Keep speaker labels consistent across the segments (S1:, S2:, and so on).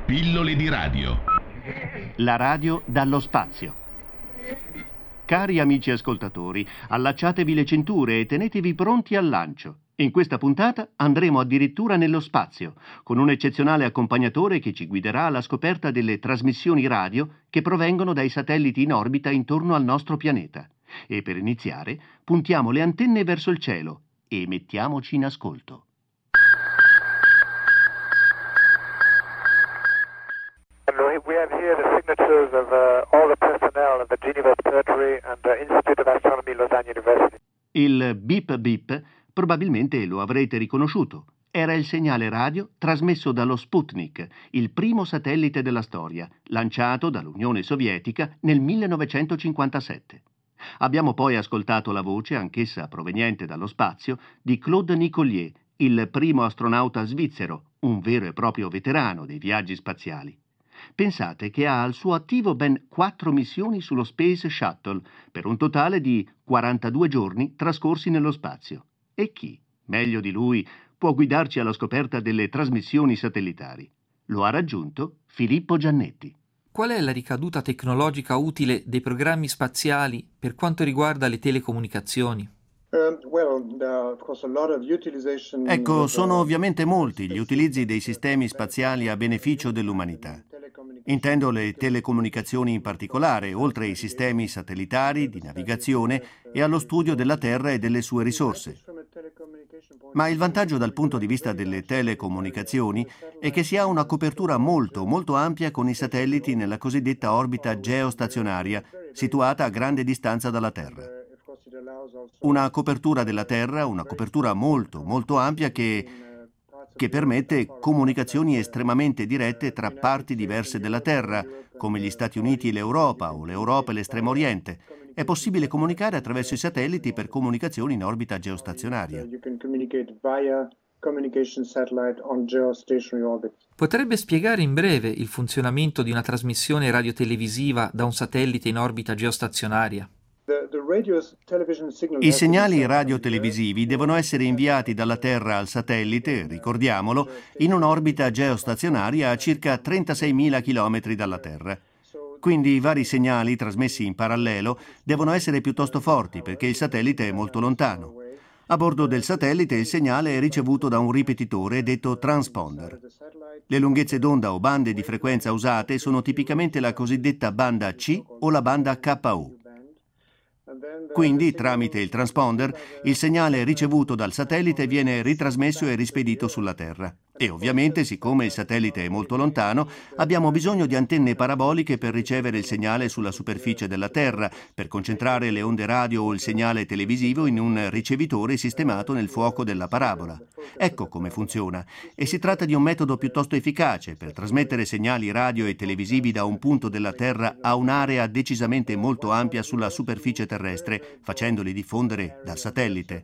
S1: Pillole di radio.
S2: La radio dallo spazio. Cari amici ascoltatori, allacciatevi le cinture e tenetevi pronti al lancio. In questa puntata andremo addirittura nello spazio, con un eccezionale accompagnatore che ci guiderà alla scoperta delle trasmissioni radio che provengono dai satelliti in orbita intorno al nostro pianeta. E per iniziare, puntiamo le antenne verso il cielo e mettiamoci in ascolto.
S3: We have here the signatures of all the personnel of the Geneva Observatory and Institute of Astronomy, Lausanne University.
S2: Il beep beep probabilmente lo avrete riconosciuto. Era il segnale radio trasmesso dallo Sputnik, il primo satellite della storia, lanciato dall'Unione Sovietica nel 1957. Abbiamo poi ascoltato la voce, anch'essa proveniente dallo spazio, di Claude Nicollier, il primo astronauta svizzero, un vero e proprio veterano dei viaggi spaziali. Pensate che ha al suo attivo ben 4 missioni sullo Space Shuttle, per un totale di 42 giorni trascorsi nello spazio. E chi, meglio di lui, può guidarci alla scoperta delle trasmissioni satellitari? Lo ha raggiunto Filippo Giannetti.
S4: Qual è la ricaduta tecnologica utile dei programmi spaziali per quanto riguarda le telecomunicazioni?
S2: Ecco, sono ovviamente molti gli utilizzi dei sistemi spaziali a beneficio dell'umanità. Intendo le telecomunicazioni in particolare, oltre ai sistemi satellitari, di navigazione e allo studio della Terra e delle sue risorse. Ma il vantaggio dal punto di vista delle telecomunicazioni è che si ha una copertura molto ampia con i satelliti nella cosiddetta orbita geostazionaria, situata a grande distanza dalla Terra. Una copertura della Terra, una copertura molto ampia che permette comunicazioni estremamente dirette tra parti diverse della Terra, come gli Stati Uniti e l'Europa, o l'Europa e l'Estremo Oriente. È possibile comunicare attraverso i satelliti per comunicazioni in orbita geostazionaria.
S4: Potrebbe spiegare in breve il funzionamento di una trasmissione radiotelevisiva da un satellite in orbita geostazionaria?
S2: I segnali radiotelevisivi devono essere inviati dalla Terra al satellite, ricordiamolo, in un'orbita geostazionaria a circa 36.000 km dalla Terra. Quindi i vari segnali trasmessi in parallelo devono essere piuttosto forti perché il satellite è molto lontano. A bordo del satellite il segnale è ricevuto da un ripetitore detto transponder. Le lunghezze d'onda o bande di frequenza usate sono tipicamente la cosiddetta banda C o la banda KU. Quindi, tramite il transponder, il segnale ricevuto dal satellite viene ritrasmesso e rispedito sulla Terra. E ovviamente, siccome il satellite è molto lontano, abbiamo bisogno di antenne paraboliche per ricevere il segnale sulla superficie della Terra, per concentrare le onde radio o il segnale televisivo in un ricevitore sistemato nel fuoco della parabola. Ecco come funziona. E si tratta di un metodo piuttosto efficace per trasmettere segnali radio e televisivi da un punto della Terra a un'area decisamente molto ampia sulla superficie terrestre, facendoli diffondere dal satellite.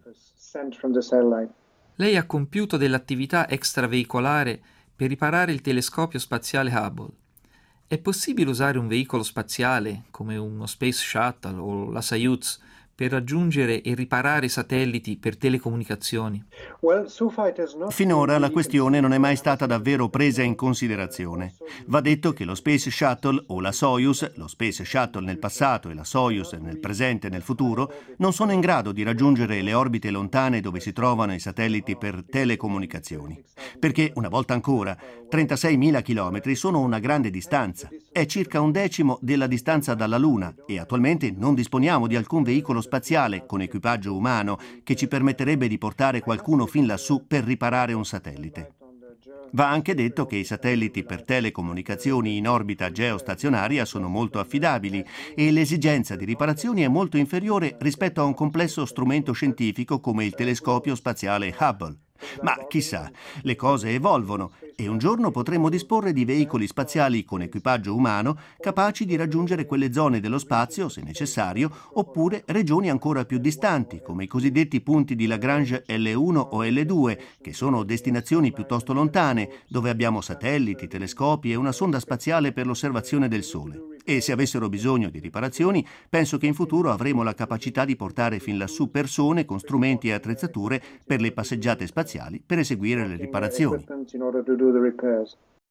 S4: Lei ha compiuto dell'attività extraveicolare per riparare il telescopio spaziale Hubble. È possibile usare un veicolo spaziale, come uno Space Shuttle o la Soyuz, per raggiungere e riparare satelliti per telecomunicazioni?
S2: Finora la questione non è mai stata davvero presa in considerazione. Va detto che lo Space Shuttle o la Soyuz, lo Space Shuttle nel passato e la Soyuz nel presente e nel futuro, non sono in grado di raggiungere le orbite lontane dove si trovano i satelliti per telecomunicazioni. Perché, una volta ancora, 36.000 chilometri sono una grande distanza. È circa un decimo della distanza dalla Luna e attualmente non disponiamo di alcun veicolo spaziale con equipaggio umano che ci permetterebbe di portare qualcuno fin lassù per riparare un satellite. Va anche detto che i satelliti per telecomunicazioni in orbita geostazionaria sono molto affidabili e l'esigenza di riparazioni è molto inferiore rispetto a un complesso strumento scientifico come il telescopio spaziale Hubble. Ma chissà, le cose evolvono e un giorno potremo disporre di veicoli spaziali con equipaggio umano capaci di raggiungere quelle zone dello spazio, se necessario, oppure regioni ancora più distanti, come i cosiddetti punti di Lagrange L1 o L2, che sono destinazioni piuttosto lontane, dove abbiamo satelliti, telescopi e una sonda spaziale per l'osservazione del Sole. E se avessero bisogno di riparazioni, penso che in futuro avremo la capacità di portare fin lassù persone con strumenti e attrezzature per le passeggiate spaziali per eseguire le riparazioni.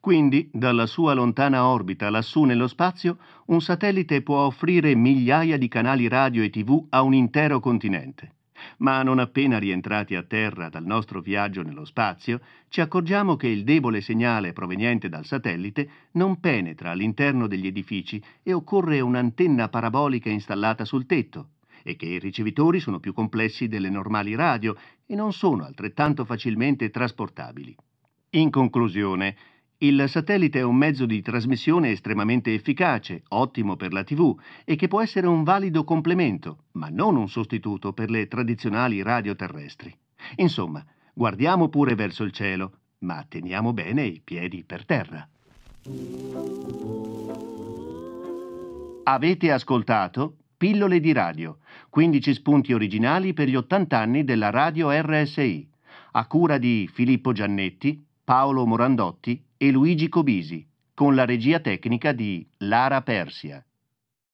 S2: Quindi, dalla sua lontana orbita lassù nello spazio, un satellite può offrire migliaia di canali radio e TV a un intero continente. Ma non appena rientrati a terra dal nostro viaggio nello spazio, ci accorgiamo che il debole segnale proveniente dal satellite non penetra all'interno degli edifici e occorre un'antenna parabolica installata sul tetto, e che i ricevitori sono più complessi delle normali radio e non sono altrettanto facilmente trasportabili. In conclusione, il satellite è un mezzo di trasmissione estremamente efficace, ottimo per la TV e che può essere un valido complemento, ma non un sostituto per le tradizionali radio terrestri. Insomma, guardiamo pure verso il cielo, ma teniamo bene i piedi per terra. Avete ascoltato Pillole di radio, 15 spunti originali per gli 80 anni della radio RSI, a cura di Filippo Giannetti, Paolo Morandotti e Luigi Cobisi, con la regia tecnica di Lara Persia.